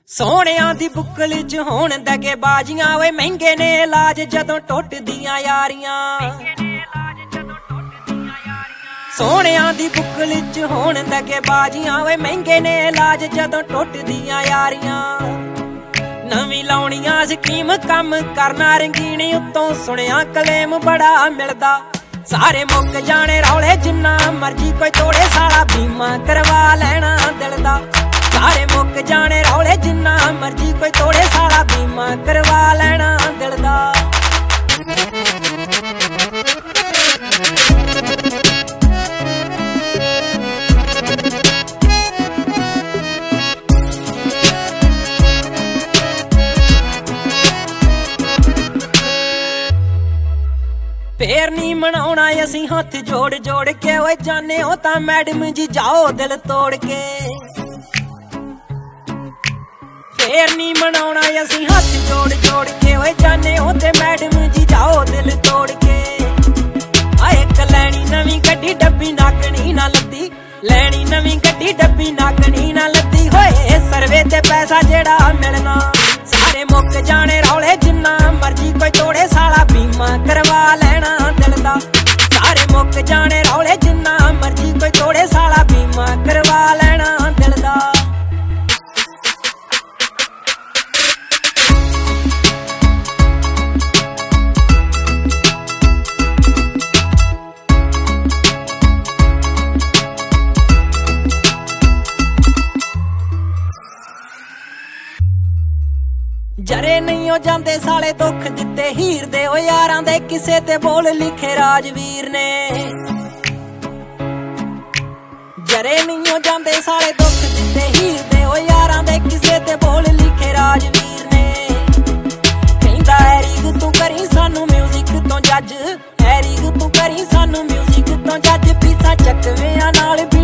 ਸੋਹਣਿਆਂ ਦੀ ਬੁੱਕਲ ਚ ਹੋਣ ਦਗੇ ਬਾਜੀਆਂ ਓਏ ਮਹਿੰਗੇ ਨੇ ਇਲਾਜ ਜਦੋਂ ਟੁੱਟਦੀਆਂ ਯਾਰੀਆਂ। ਸੋਹਣਿਆਂ ਦੀ ਬੁੱਕਲ ਚ ਹੋਣ ਦਗੇ ਬਾਜੀਆਂ ਓਏ ਮਹਿੰਗੇ ਨੇ ਇਲਾਜ ਜਦੋਂ ਟੁੱਟਦੀਆਂ ਯਾਰੀਆਂ। ਨਵੀਂ ਲਾਉਣੀਆਂ ਸਕੀਮ ਕੰਮ ਕਰਨਾ ਰੰਗੀਨ ਉੱਤੋਂ ਸੁਣਿਆ ਕਲੇਮ ਬੜਾ ਮਿਲਦਾ। ਸਾਰੇ ਮੁੱਕ ਜਾਣੇ ਰੌਲੇ ਜਿੰਨਾ ਮਰਜੀ ਕੋਈ ਤੋੜੇ ਸਾਲਾ ਬੀਮਾ ਕਰਵਾ ਲੈਣਾ ਦਿਲ ਦਾ। ਸਾਰੇ ਮੁੱਕ ਜਾਣੇ ਰੌਲੇ ਜਿੰਨਾ ਮਰਜੀ ਕੋਈ ਤੋੜੇ ਸਾਲਾ ਬੀਮਾ ਕਰਵਾ ਲੈਣਾ ਦਿਲ ਦਾ। ਫੇਰ ਨੀ ਮਨਾਉਣਾ ਅਸੀਂ ਹੱਥ ਜੋੜ ਜੋੜ ਕੇ ਓਏ ਜਾਣੇ ਹੋ ਤਾਂ ਮੈਡਮ ਜੀ ਜਾਓ ਦਿਲ ਤੋੜ ਕੇ। ਫੇਰ ਨੀ ਮਨਾਉਣਾ ਅਸੀਂ ਹੱਥ ਜੋੜ ਜੋੜ ਕੇ ਓਏ ਜਾਣੇ ਹੋ ਤੇ ਮੈਡਮ ਜੀ ਜਾਓ ਦਿਲ ਤੋੜ ਕੇ। ਆਏ ਲੈਣੀ ਨਵੀਂ ਗੱਡੀ ਡੱਬੀ ਨਾਕਣੀ ਨਾ ਲੱਦੀ, ਲੈਣੀ ਨਵੀਂ ਗੱਡੀ ਡੱਬੀ ਨਾਕਣੀ ਨਾ ਲੱਦੀ। ਹੋਏ ਸਰਵੇ ਤੇ ਪੈਸਾ ਜਿਹੜਾ ਮਿਲਣਾ ਸਾਰੇ ਮੁੱਕ ਜਾਣੇ ਰੌਲੇ ਜਿੰਨਾ ਮਰਜੀ ਕੋਈ ਤੋੜੇ ਸਾਲਾ ਬੀਮਾ ਕਰਵਾ ਲੈਣਾ ਦਿਲ ਦਾ। ਸਾਰੇ ਮੁੱਕ ਜਾਣੇ ਰੌਲੇ ਜਿੰਨਾ ਮਰਜੀ ਕੋਈ ਤੋੜੇ ਸਾਲਾ ਬੀਮਾ ਕਰਵਾ ਲੈਣਾ ਦਿਲ ਦਾ। ਜਰੇ ਨਹੀਂ ਹੋ ਜਾਂਦੇ ਸਾਲੇ ਦੁੱਖ ਦਿੱਤੇ ਹੀਰ ਦੇ ਓ ਯਾਰਾਂ ਦੇ ਕਿਸੇ ਤੇ ਬੋਲ ਲਿਖੇ ਰਾਜਵੀਰ ਨੇ। ਜਰੇ ਨਹੀਂ ਹੋ ਜਾਂਦੇ ਸਾਲੇ ਦੁੱਖ ਦਿੱਤੇ ਹੀਰ ਦੇ ਓ ਯਾਰਾਂ ਦੇ ਕਿਸੇ ਤੇ ਬੋਲ ਲਿਖੇ ਰਾਜਵੀਰ ਨੇ। ਕਹਿੰਦਾ ਐਰੀਗ ਤੂੰ ਕਰੀ ਸਾਨੂੰ ਮਿਊਜ਼ਿਕ ਤੋਂ ਜੱਜ, ਐਰੀਗ ਤੂੰ ਕਰੀ ਸਾਨੂੰ ਮਿਊਜ਼ਿਕ ਤੋਂ ਜੱਜ। ਪੀਸਾਂ ਚੱਕਵਿਆਂ ਨਾਲ